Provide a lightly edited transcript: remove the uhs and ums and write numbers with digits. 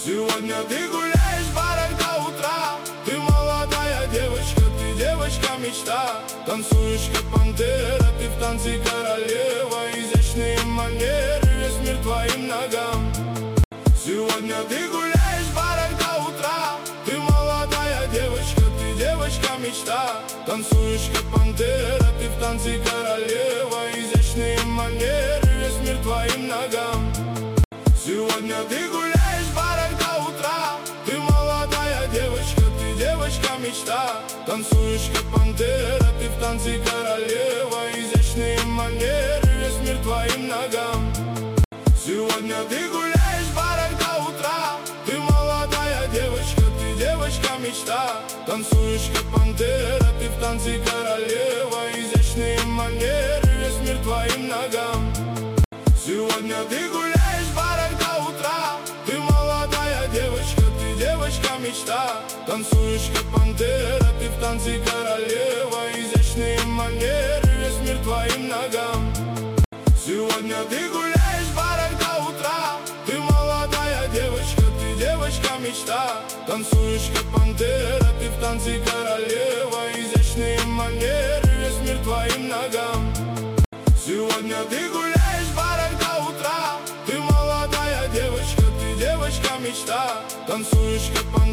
Сегодня ты гуляешь в барах до утра. Ты молодая девочка, ты девочка-мечта. Танцуешь как пантера, ты в танце королева. Изящные манеры, весь мир твоим ногам. Сегодня ты гуляешь в барах до утра. Ты молодая девочка, ты девочка-мечта. Танцуешь как пантера, ты в танце королева. Изящные манеры, весь мир твоим ногам. Сегодня ты гуляешь в барах до утра. Ты молодая девочка, ты девочка-мечта. Танцуешь как пантера, ты в танце королева. Изящные манеры, весь мир твоим ногам. Сегодня ты гуляешь в барах до утра. Ты молодая девочка, ты девочка-мечта. Танцуешь как пантера, ты в танце королева. Изящные манеры, весь мир твоим ногам. Сегодня ты гуляешь в барах до утра. Ты молодая девочка, ты девочка-мечта. Танцуешь как пантера, ты в танце королева. Изящные манеры, весь мир твоим ногам. Сегодня ты гуляешь в барах до утра. Ты молодая девочка, ты девочка-мечта. Танцуешь как пантера, ты в танце королева. Изящные манеры, весь мир твоим ногам. Сегодня ты